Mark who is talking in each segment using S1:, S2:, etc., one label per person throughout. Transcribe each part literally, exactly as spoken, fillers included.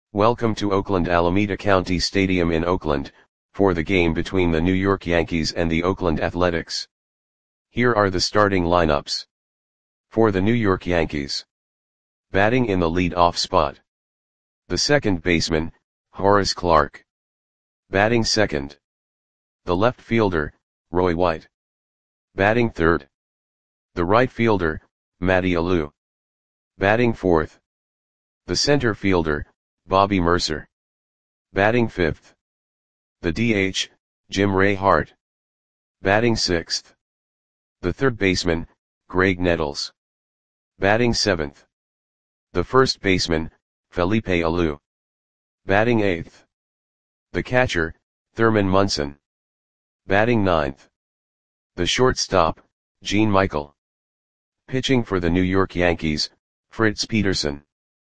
S1: Welcome to Oakland Alameda County Stadium in Oakland, for the game between the New York Yankees and the Oakland Athletics. Here are the starting lineups. For the New York Yankees. Batting in the lead-off spot. The second baseman, Horace Clarke. Batting second. The left fielder, Roy White. Batting third. The right fielder, Matty Alou. Batting fourth. The center fielder, Bobby Murcer. Batting fifth. The D H, Jim Ray Hart. Batting sixth. The third baseman, Graig Nettles. Batting seventh. The first baseman, Felipe Alou. Batting eighth. The catcher, Thurman Munson. Batting ninth. The shortstop, Gene Michael. Pitching for the New York Yankees, Fritz Peterson.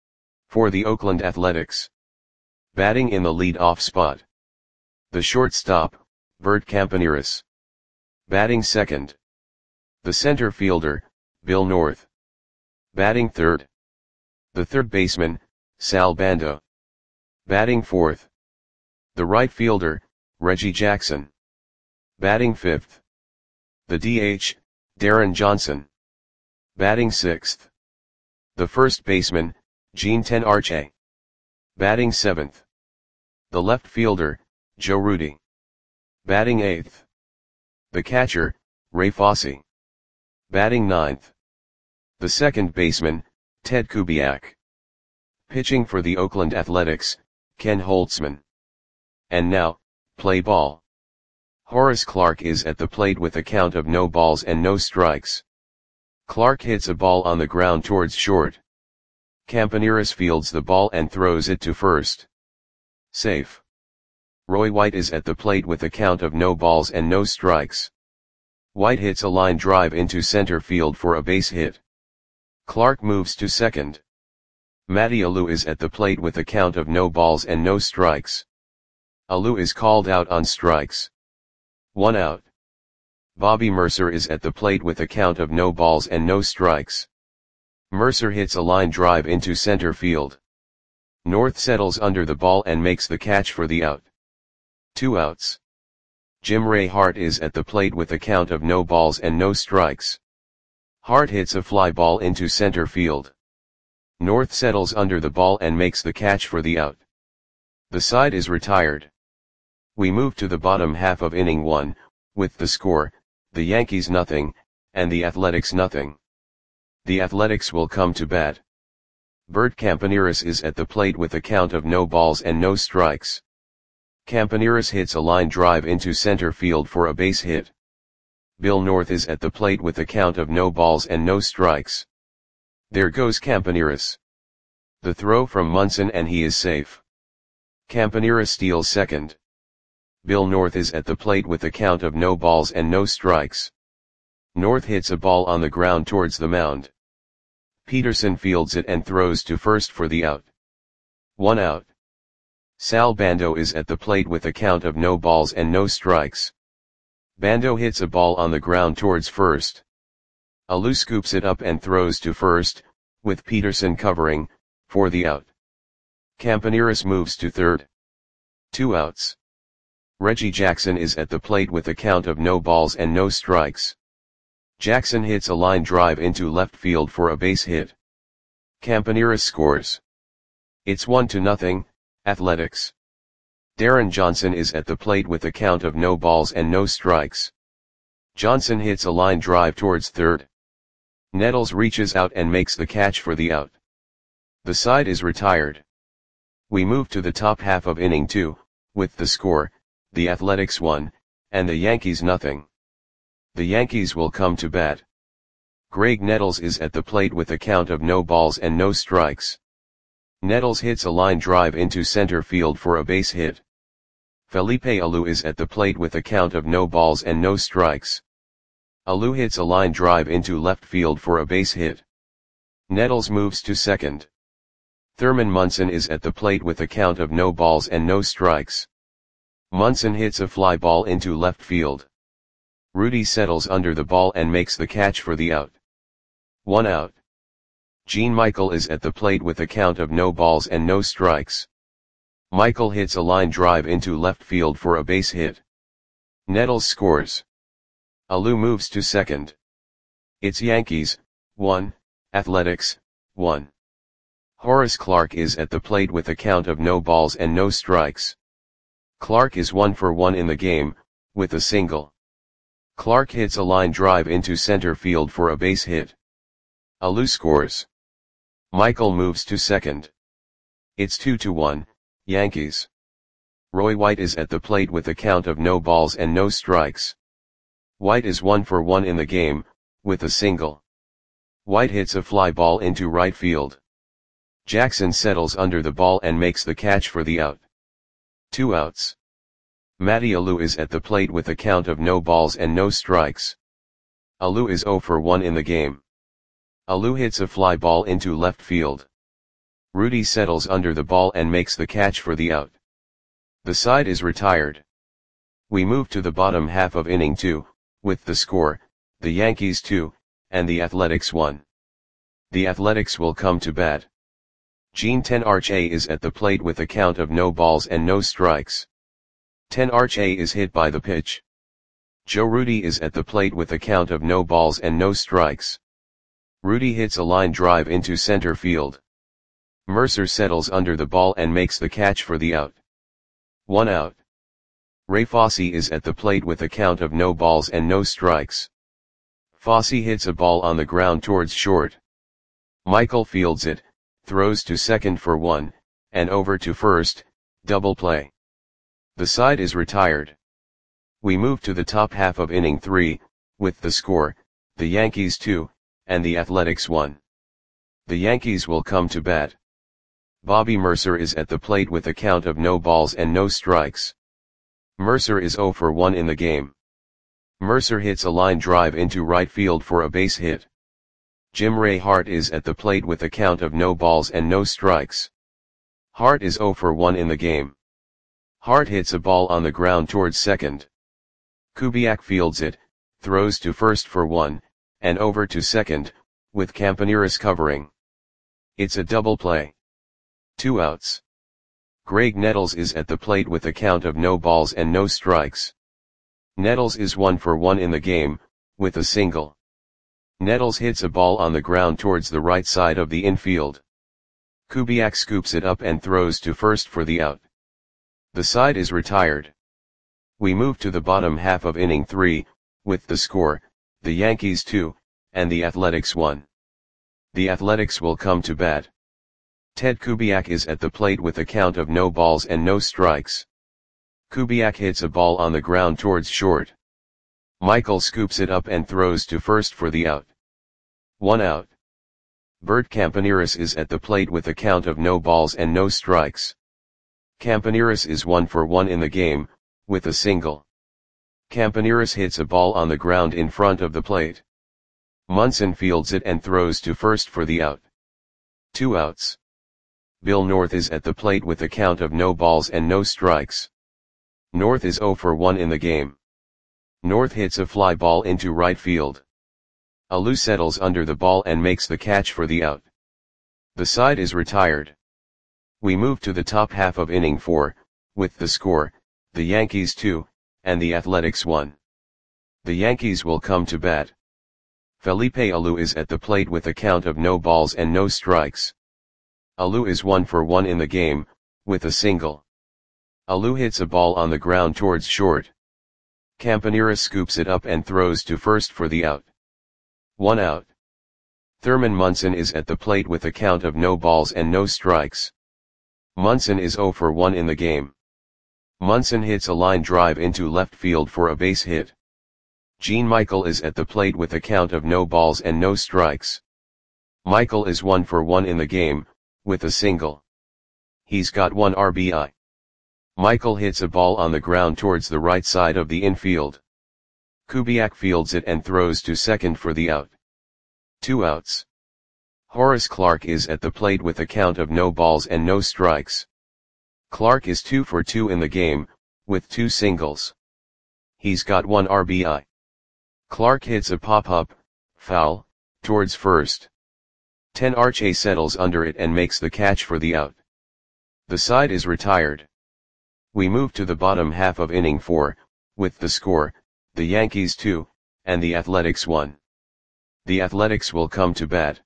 S1: For the Oakland Athletics. Batting in the lead-off spot. The shortstop, Bert Campaneris. Batting second. The center fielder, Bill North. Batting third. The third baseman, Sal Bando. Batting fourth. The right fielder, Reggie Jackson. Batting fifth. The D H, Darren Johnson. Batting sixth. The first baseman, Gene Tenarche. Batting seventh. The left fielder, Joe Rudi. Batting eighth. The catcher, Ray Fosse. Batting ninth. The second baseman, Ted Kubiak. Pitching for the Oakland Athletics, Ken Holtzman. And now, play ball. Horace Clarke is at the plate with a count of no balls and no strikes. Clarke hits a ball on the ground towards short. Campaneris fields the ball and throws it to first. Safe. Roy White is at the plate with a count of no balls and no strikes. White hits a line drive into center field for a base hit. Clarke moves to second. Matty Alou is at the plate with a count of no balls and no strikes. Alou is called out on strikes. One out. Bobby Murcer is at the plate with a count of no balls and no strikes. Murcer hits a line drive into center field. North settles under the ball and makes the catch for the out. Two outs. Jim Ray Hart is at the plate with a count of no balls and no strikes. Hart hits a fly ball into center field. North settles under the ball and makes the catch for the out. The side is retired. We move to the bottom half of inning one, with the score, the Yankees nothing, and the Athletics nothing. The Athletics will come to bat. Bert Campaneris is at the plate with a count of no balls and no strikes. Campaneris hits a line drive into center field for a base hit. Bill North is at the plate with a count of no balls and no strikes. There goes Campaneris. The throw from Munson and he is safe. Campaneris steals second. Bill North is at the plate with a count of no balls and no strikes. North hits a ball on the ground towards the mound. Peterson fields it and throws to first for the out. One out. Sal Bando is at the plate with a count of no balls and no strikes. Bando hits a ball on the ground towards first. Alou scoops it up and throws to first, with Peterson covering, for the out. Campaneris moves to third. Two outs. Reggie Jackson is at the plate with a count of no balls and no strikes. Jackson hits a line drive into left field for a base hit. Campaneris scores. It's one to nothing, Athletics. Darren Johnson is at the plate with a count of no balls and no strikes. Johnson hits a line drive towards third. Nettles reaches out and makes the catch for the out. The side is retired. We move to the top half of inning two, with the score, the Athletics one, and the Yankees nothing. The Yankees will come to bat. Graig Nettles is at the plate with a count of no balls and no strikes. Nettles hits a line drive into center field for a base hit. Felipe Alou is at the plate with a count of no balls and no strikes. Alou hits a line drive into left field for a base hit. Nettles moves to second. Thurman Munson is at the plate with a count of no balls and no strikes. Munson hits a fly ball into left field. Rudi settles under the ball and makes the catch for the out. One out. Gene Michael is at the plate with a count of no balls and no strikes. Michael hits a line drive into left field for a base hit. Nettles scores. Alou moves to second. It's Yankees, one, Athletics, one. Horace Clarke is at the plate with a count of no balls and no strikes. Clarke is one for one in the game, with a single. Clarke hits a line drive into center field for a base hit. Alou scores. Michael moves to second. It's two to one, Yankees. Roy White is at the plate with a count of no balls and no strikes. White is one for one in the game, with a single. White hits a fly ball into right field. Jackson settles under the ball and makes the catch for the out. Two outs. Matty Alou is at the plate with a count of no balls and no strikes. Alou is zero for one in the game. Alou hits a fly ball into left field. Rudy settles under the ball and makes the catch for the out. The side is retired. We move to the bottom half of inning two, with the score, the Yankees two, and the Athletics one. The Athletics will come to bat. Gene Tenarche is at the plate with a count of no balls and no strikes. Tenarche is hit by the pitch. Joe Rudy is at the plate with a count of no balls and no strikes. Rudy hits a line drive into center field. Mercer settles under the ball and makes the catch for the out. One out. Ray Fosse is at the plate with a count of no balls and no strikes. Fosse hits a ball on the ground towards short. Michael fields it, throws to second for one, and over to first, double play. The side is retired. We move to the top half of inning three, with the score, the Yankees two, and the Athletics one. The Yankees will come to bat. Bobby Mercer is at the plate with a count of no balls and no strikes. Mercer is zero for one in the game. Mercer hits a line drive into right field for a base hit. Jim Ray Hart is at the plate with a count of no balls and no strikes. Hart is zero for one in the game. Hart hits a ball on the ground towards second. Kubiak fields it, throws to first for one, and over to second, with Campaneris covering. It's a double play. Two outs. Greg Nettles is at the plate with a count of no balls and no strikes. Nettles is one for one in the game, with a single. Nettles hits a ball on the ground towards the right side of the infield. Kubiak scoops it up and throws to first for the out. The side is retired. We move to the bottom half of inning three, with the score, the Yankees two, and the Athletics one. The Athletics will come to bat. Ted Kubiak is at the plate with a count of no balls and no strikes. Kubiak hits a ball on the ground towards short. Michael scoops it up and throws to first for the out. One out. Bert Campaneris is at the plate with a count of no balls and no strikes. Campaneris is one for one in the game, with a single. Campaneris hits a ball on the ground in front of the plate. Munson fields it and throws to first for the out. Two outs. Bill North is at the plate with a count of no balls and no strikes. North is zero for one in the game. North hits a fly ball into right field. Alou settles under the ball and makes the catch for the out. The side is retired. We move to the top half of inning four, with the score, the Yankees two, and the Athletics one. The Yankees will come to bat. Felipe Alou is at the plate with a count of no balls and no strikes. Alou is one for one in the game, with a single. Alou hits a ball on the ground towards short. Campaneris scoops it up and throws to first for the out. One out. Thurman Munson is at the plate with a count of no balls and no strikes. Munson is zero for one in the game. Munson hits a line drive into left field for a base hit. Gene Michael is at the plate with a count of no balls and no strikes. Michael is one for one in the game, with a single. He's got one R B I. Michael hits a ball on the ground towards the right side of the infield. Kubiak fields it and throws to second for the out. Two outs. Horace Clarke is at the plate with a count of no balls and no strikes. Clarke is two for two in the game, with two singles. He's got one R B I. Clarke hits a pop-up, foul, towards first. Tenarche settles under it and makes the catch for the out. The side is retired. We move to the bottom half of inning four, with the score, the Yankees two, and the Athletics one. The Athletics will come to bat.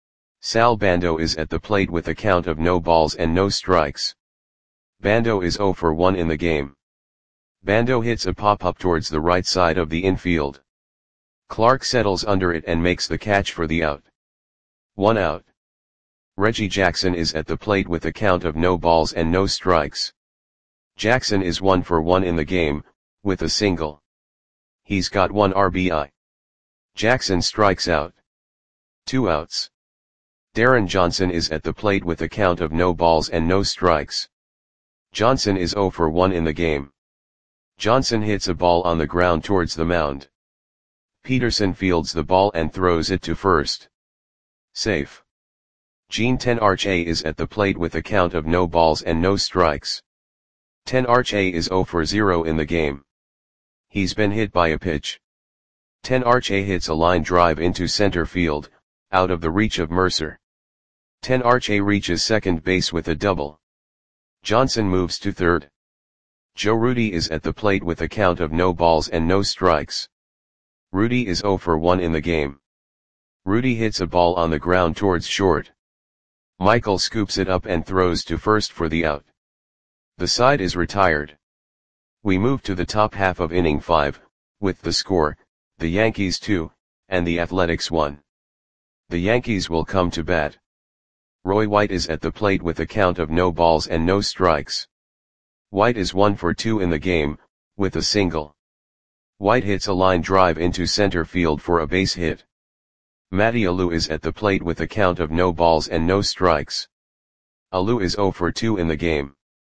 S1: Sal Bando is at the plate with a count of no balls and no strikes. Bando is zero for one in the game. Bando hits a pop-up towards the right side of the infield. Clark settles under it and makes the catch for the out. One out. Reggie Jackson is at the plate with a count of no balls and no strikes. Jackson is one for one in the game, with a single. He's got one R B I. Jackson strikes out. Two outs. Darren Johnson is at the plate with a count of no balls and no strikes. Johnson is zero for one in the game. Johnson hits a ball on the ground towards the mound. Peterson fields the ball and throws it to first. Safe. Gene Tenarche is at the plate with a count of no balls and no strikes. Tenarche is zero for zero in the game. He's been hit by a pitch. Tenarche hits a line drive into center field, out of the reach of Mercer. Tenarche reaches second base with a double. Johnson moves to third. Joe Rudi is at the plate with a count of no balls and no strikes. Rudi is zero for one in the game. Rudi hits a ball on the ground towards short. Michael scoops it up and throws to first for the out. The side is retired. We move to the top half of inning five, with the score, the Yankees two, and the Athletics one. The Yankees will come to bat. Roy White is at the plate with a count of no balls and no strikes. White is one for two in the game, with a single. White hits a line drive into center field for a base hit. Matty Alou is at the plate with a count of no balls and no strikes. Alou is zero for two in the game.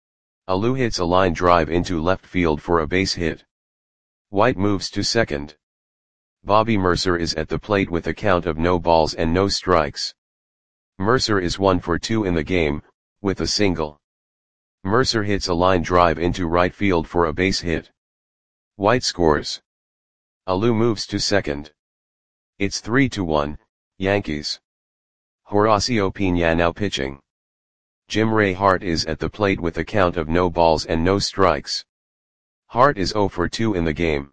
S1: Alou hits a line drive into left field for a base hit. White moves to second. Bobby Mercer is at the plate with a count of no balls and no strikes. Mercer is one for two in the game, with a single. Mercer hits a line drive into right field for a base hit. White scores. Alou moves to second. It's three to one, Yankees. Horacio Piña now pitching. Jim Ray Hart is at the plate with a count of no balls and no strikes. Hart is zero for two in the game.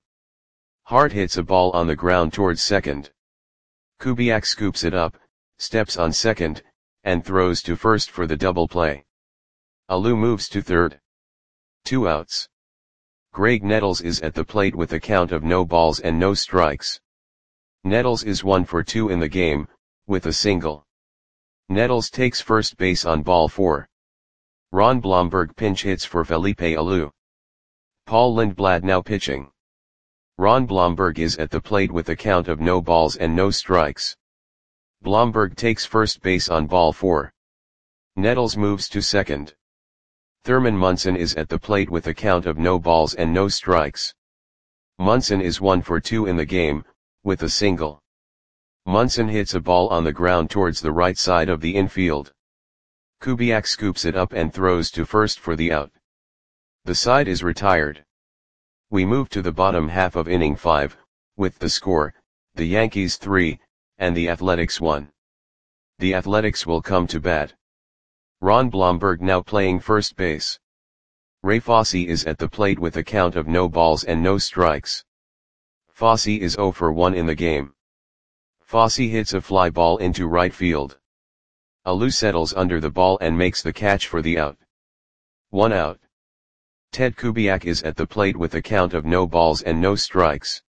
S1: Hart hits a ball on the ground towards second. Kubiak scoops it up, steps on second, and throws to first for the double play. Alou moves to third. Two outs. Greg Nettles is at the plate with a count of no balls and no strikes. Nettles is one for two in the game, with a single. Nettles takes first base on ball four. Ron Blomberg pinch hits for Felipe Alou. Paul Lindblad now pitching. Ron Blomberg is at the plate with a count of no balls and no strikes. Blomberg takes first base on ball four. Nettles moves to second. Thurman Munson is at the plate with a count of no balls and no strikes. Munson is one for two in the game, with a single. Munson hits a ball on the ground towards the right side of the infield. Kubiak scoops it up and throws to first for the out. The side is retired. We move to the bottom half of inning five, with the score, the Yankees three, and the Athletics one. The Athletics will come to bat. Ron Blomberg now playing first base. Ray Fosse is at the plate with a count of no balls and no strikes. Fosse is zero for one in the game. Fosse hits a fly ball into right field. Alou settles under the ball and makes the catch for the out. One out. Ted Kubiak is at the plate with a count of no balls and no strikes.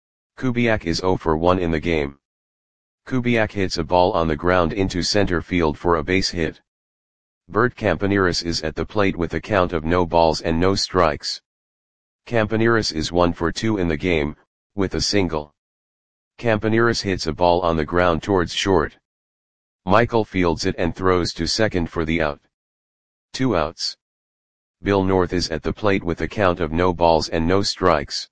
S1: Kubiak is zero for one in the game. Kubiak hits a ball on the ground into center field for a base hit. Bert Campaneris is at the plate with a count of no balls and no strikes. Campaneris is one for two in the game, with a single. Campaneris hits a ball on the ground towards short. Michael fields it and throws to second for the out. Two outs. Bill North is at the plate with a count of no balls and no strikes.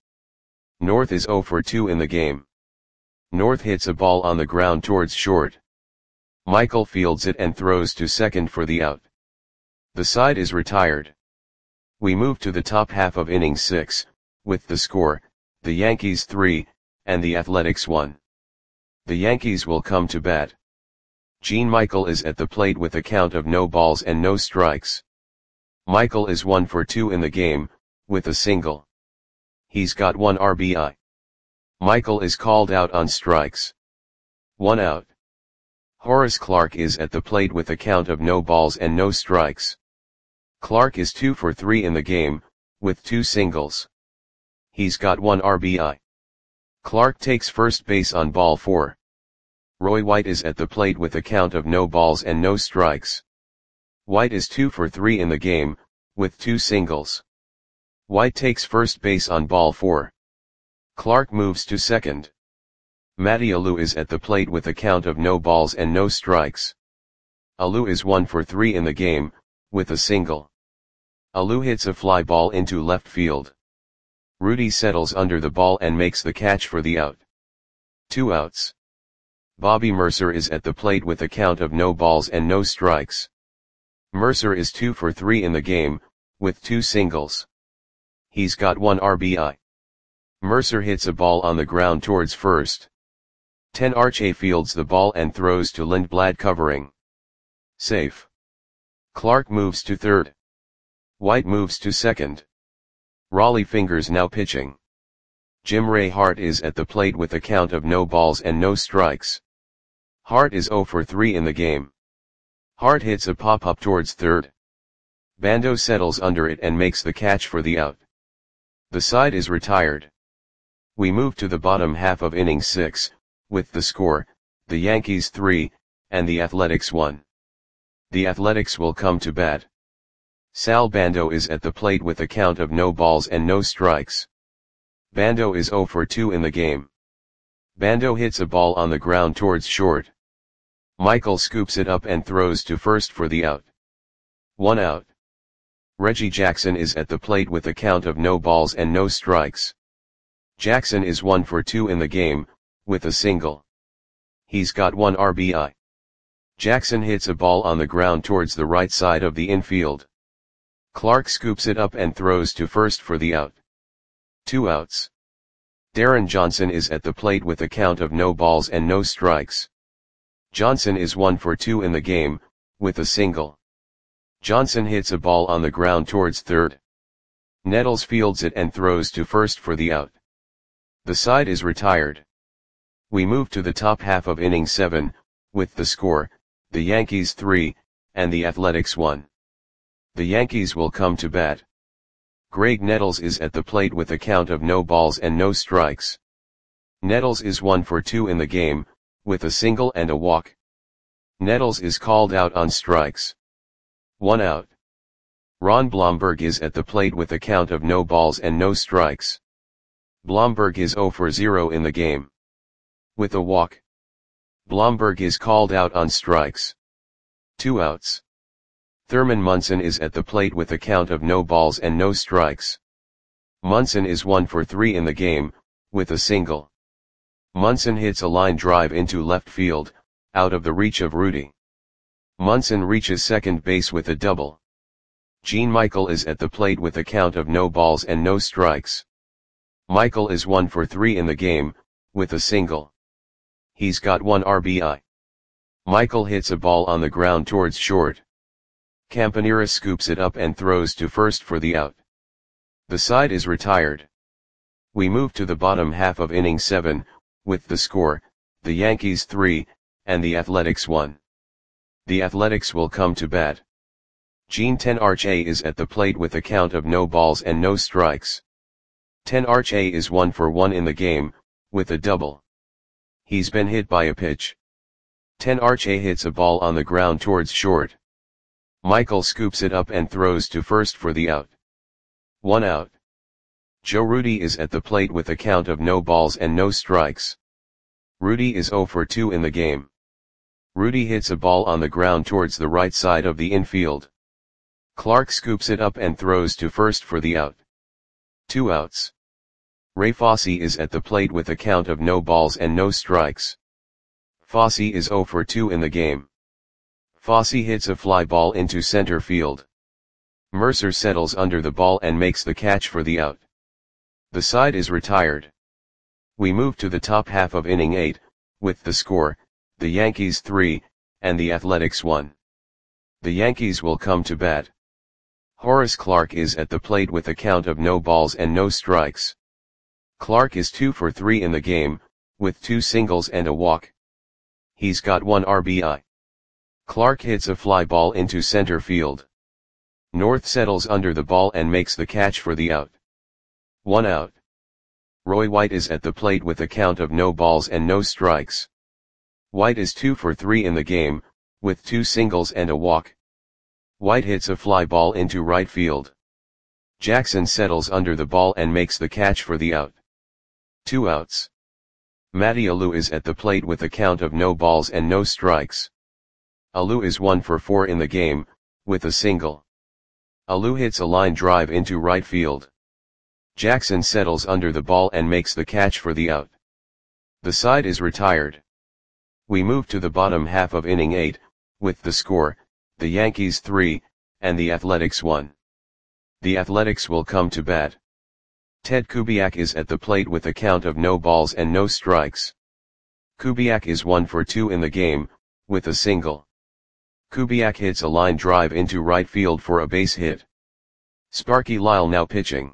S1: North is zero for two in the game. North hits a ball on the ground towards short. Michael fields it and throws to second for the out. The side is retired. We move to the top half of inning six, with the score, the Yankees three, and the Athletics one. The Yankees will come to bat. Gene Michael is at the plate with a count of no balls and no strikes. Michael is one for two in the game, with a single. He's got one R B I. Michael is called out on strikes. One out. Horace Clarke is at the plate with a count of no balls and no strikes. Clarke is two for three in the game, with two singles. He's got one R B I. Clarke takes first base on ball four. Roy White is at the plate with a count of no balls and no strikes. White is two for three in the game, with two singles. White takes first base on ball four. Clarke moves to second. Matty Alou is at the plate with a count of no balls and no strikes. Alou is one for three in the game, with a single. Alou hits a fly ball into left field. Rudy settles under the ball and makes the catch for the out. Two outs. Bobby Mercer is at the plate with a count of no balls and no strikes. Mercer is two for three in the game, with two singles. He's got one R B I. Mercer hits a ball on the ground towards first. ten Arche fields the ball and throws to Lindblad covering. Safe. Clarke moves to third. White moves to second. Raleigh Fingers now pitching. Jim Ray Hart is at the plate with a count of no balls and no strikes. Hart is zero for three in the game. Hart hits a pop-up towards third. Bando settles under it and makes the catch for the out. The side is retired. We move to the bottom half of inning six, with the score, the Yankees three, and the Athletics one. The Athletics will come to bat. Sal Bando is at the plate with a count of no balls and no strikes. Bando is zero for two in the game. Bando hits a ball on the ground towards short. Michael scoops it up and throws to first for the out. One out. Reggie Jackson is at the plate with a count of no balls and no strikes. Jackson is one for two in the game, with a single. He's got one R B I. Jackson hits a ball on the ground towards the right side of the infield. Clarke scoops it up and throws to first for the out. Two outs. Darren Johnson is at the plate with a count of no balls and no strikes. Johnson is one for two in the game, with a single. Johnson hits a ball on the ground towards third. Nettles fields it and throws to first for the out. The side is retired. We move to the top half of inning seven, with the score, the Yankees three, and the Athletics one. The Yankees will come to bat. Greg Nettles is at the plate with a count of no balls and no strikes. Nettles is one for two in the game, with a single and a walk. Nettles is called out on strikes. One out. Ron Blomberg is at the plate with a count of no balls and no strikes. Blomberg is zero for zero in the game. With a walk. Blomberg is called out on strikes. Two outs. Thurman Munson is at the plate with a count of no balls and no strikes. Munson is one for three in the game, with a single. Munson hits a line drive into left field, out of the reach of Rudy. Munson reaches second base with a double. Gene Michael is at the plate with a count of no balls and no strikes. Michael is one for three in the game, with a single. He's got one R B I. Michael hits a ball on the ground towards short. Campanera scoops it up and throws to first for the out. The side is retired. We move to the bottom half of inning seven, with the score, the Yankees three, and the Athletics one. The Athletics will come to bat. Gene ten Arche is at the plate with a count of no balls and no strikes. ten Arche is one for one in the game, with a double. He's been hit by a pitch. ten Arche hits a ball on the ground towards short. Michael scoops it up and throws to first for the out. One out. Joe Rudy is at the plate with a count of no balls and no strikes. Rudy is zero for two in the game. Rudy hits a ball on the ground towards the right side of the infield. Clarke scoops it up and throws to first for the out. Two outs. Ray Fosse is at the plate with a count of no balls and no strikes. Fosse is zero for two in the game. Fosse hits a fly ball into center field. Mercer settles under the ball and makes the catch for the out. The side is retired. We move to the top half of inning eight, with the score, the Yankees three, and the Athletics one. The Yankees will come to bat. Horace Clarke is at the plate with a count of no balls and no strikes. Clarke is two for three in the game, with two singles and a walk. He's got one R B I. Clarke hits a fly ball into center field. North settles under the ball and makes the catch for the out. One out. Roy White is at the plate with a count of no balls and no strikes. White is two for three in the game, with two singles and a walk. White hits a fly ball into right field. Jackson settles under the ball and makes the catch for the out. Two outs. Matty Alou is at the plate with a count of no balls and no strikes. Alou is one for four in the game, with a single. Alou hits a line drive into right field. Jackson settles under the ball and makes the catch for the out. The side is retired. We move to the bottom half of inning eight, with the score, the Yankees three, and the Athletics one. The Athletics will come to bat. Ted Kubiak is at the plate with a count of no balls and no strikes. Kubiak is one for two in the game, with a single. Kubiak hits a line drive into right field for a base hit. Sparky Lyle now pitching.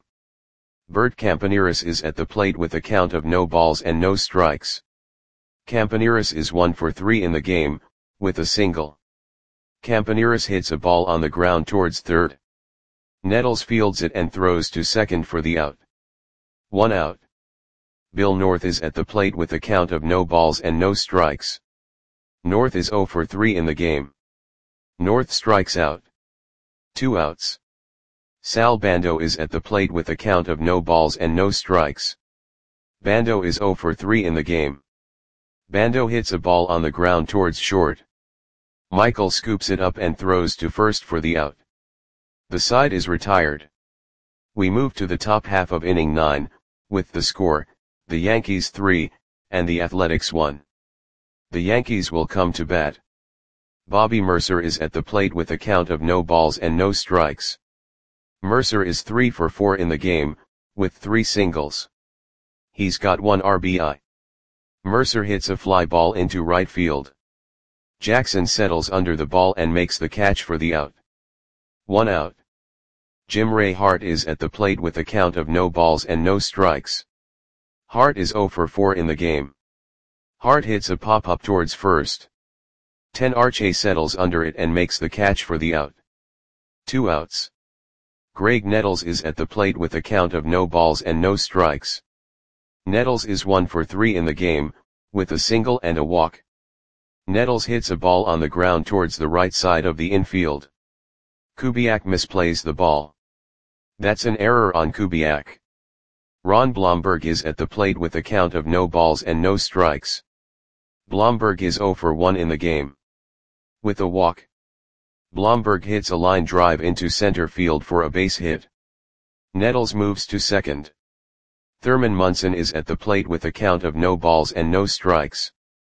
S1: Bert Campaneris is at the plate with a count of no balls and no strikes. Campaneris is one for three in the game, with a single. Campaneris hits a ball on the ground towards third. Nettles fields it and throws to second for the out. One out. Bill North is at the plate with a count of no balls and no strikes. North is zero for three in the game. North strikes out. Two outs. Sal Bando is at the plate with a count of no balls and no strikes. Bando is zero for three in the game. Bando hits a ball on the ground towards short. Michael scoops it up and throws to first for the out. The side is retired. We move to the top half of inning nine, with the score, the Yankees three, and the Athletics one. The Yankees will come to bat. Bobby Mercer is at the plate with a count of no balls and no strikes. Mercer is three for four in the game, with three singles. He's got one R B I. Mercer hits a fly ball into right field. Jackson settles under the ball and makes the catch for the out. One out. Jim Ray Hart is at the plate with a count of no balls and no strikes. Hart is zero for four in the game. Hart hits a pop-up towards first. Ten Arche settles under it and makes the catch for the out. Two outs. Greg Nettles is at the plate with a count of no balls and no strikes. Nettles is one for three in the game, with a single and a walk. Nettles hits a ball on the ground towards the right side of the infield. Kubiak misplays the ball. That's an error on Kubiak. Ron Blomberg is at the plate with a count of no balls and no strikes. Blomberg is zero for one in the game. With a walk. Blomberg hits a line drive into center field for a base hit. Nettles moves to second. Thurman Munson is at the plate with a count of no balls and no strikes.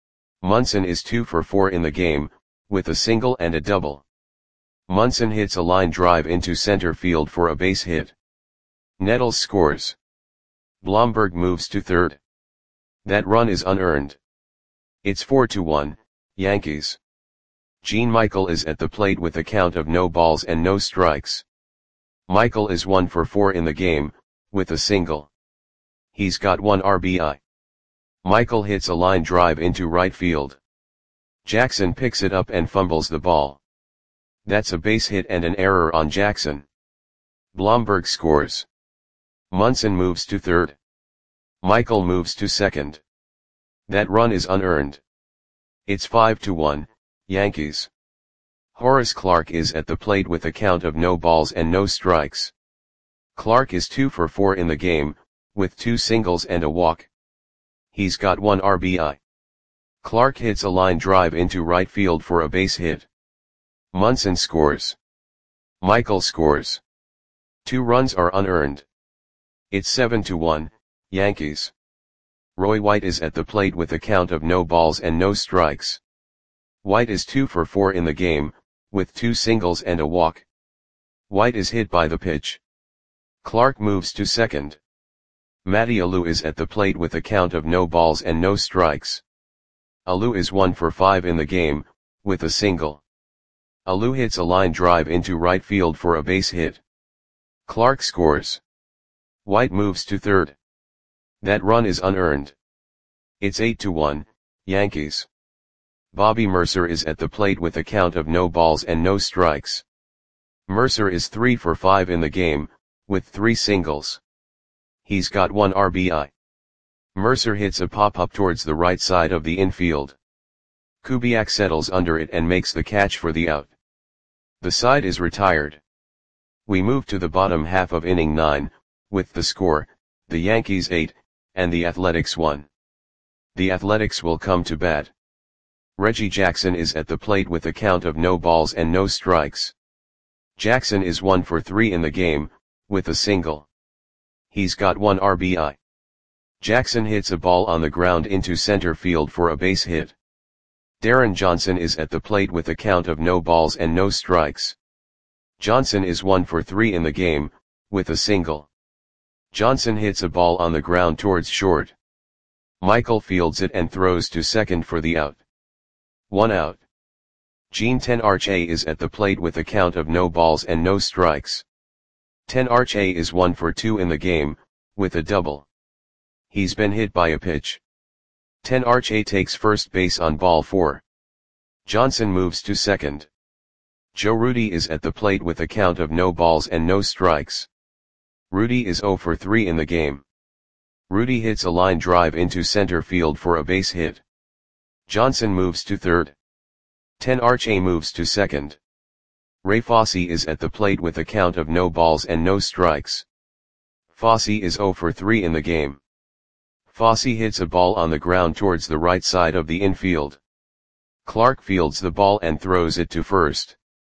S1: Munson is two for four in the game, with a single and a double. Munson hits a line drive into center field for a base hit. Nettles scores. Blomberg moves to third. That run is unearned. It's four to one, Yankees. Gene Michael is at the plate with a count of no balls and no strikes. Michael is one for four in the game, with a single. He's got one R B I. Michael hits a line drive into right field. Jackson picks it up and fumbles the ball. That's a base hit and an error on Jackson. Blomberg scores. Munson moves to third. Michael moves to second. That run is unearned. It's five to one, Yankees. Horace Clarke is at the plate with a count of no balls and no strikes. Clarke is two for four in the game, with two singles and a walk. He's got one R B I. Clarke hits a line drive into right field for a base hit. Munson scores. Michael scores. Two runs are unearned. It's seven to one, Yankees. Roy White is at the plate with a count of no balls and no strikes. White is two for four in the game, with two singles and a walk. White is hit by the pitch. Clarke moves to second. Matty Alou is at the plate with a count of no balls and no strikes. Alou is one for five in the game, with a single. Alou hits a line drive into right field for a base hit. Clark scores. White moves to third. That run is unearned. It's eight to one, Yankees. Bobby Mercer is at the plate with a count of no balls and no strikes. Mercer is three for five in the game, with three singles. He's got one R B I. Mercer hits a pop-up towards the right side of the infield. Kubiak settles under it and makes the catch for the out. The side is retired. We move to the bottom half of inning nine, with the score, the Yankees eight, and the Athletics one. The Athletics will come to bat. Reggie Jackson is at the plate with a count of no balls and no strikes. Jackson is one for three in the game, with a single. He's got one R B I. Jackson hits a ball on the ground into center field for a base hit. Darren Johnson is at the plate with a count of no balls and no strikes. Johnson is one for three in the game, with a single. Johnson hits a ball on the ground towards short. Michael fields it and throws to second for the out. One out. Gene Tenarche is at the plate with a count of no balls and no strikes. Tenarche is one for two in the game, with a double. He's been hit by a pitch. Tenarche takes first base on ball four. Johnson moves to second. Joe Rudi is at the plate with a count of no balls and no strikes. Rudi is zero for three in the game. Rudi hits a line drive into center field for a base hit. Johnson moves to third. Tenarche moves to second. Ray Fosse is at the plate with a count of no balls and no strikes. Fosse is zero for three in the game. Fosse hits a ball on the ground towards the right side of the infield. Clark fields the ball and throws it to first.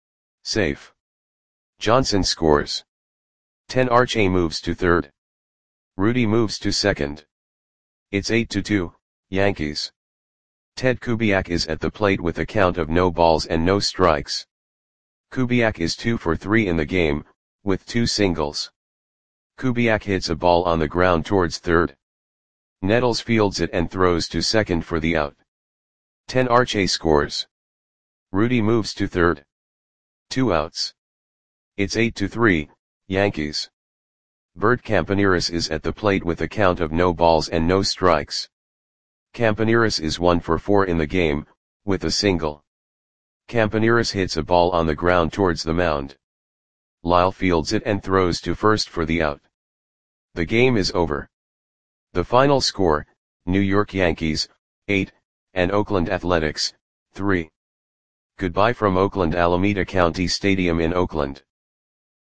S1: Safe. Johnson scores. Tenarche moves to third. Rudi moves to second. It's eight to two, Yankees. Ted Kubiak is at the plate with a count of no balls and no strikes. Kubiak is two for three in the game, with two singles. Kubiak hits a ball on the ground towards third. Nettles fields it and throws to second for the out. Tenarche scores. Rudi moves to third. Two outs. It's eight to three, Yankees. Bert Campaneris is at the plate with a count of no balls and no strikes. Campaneris is one for four in the game, with a single. Campaneris hits a ball on the ground towards the mound. Lyle fields it and throws to first for the out. The game is over. The final score, New York Yankees, eight, and Oakland Athletics, three. Goodbye from Oakland Alameda County Stadium in Oakland.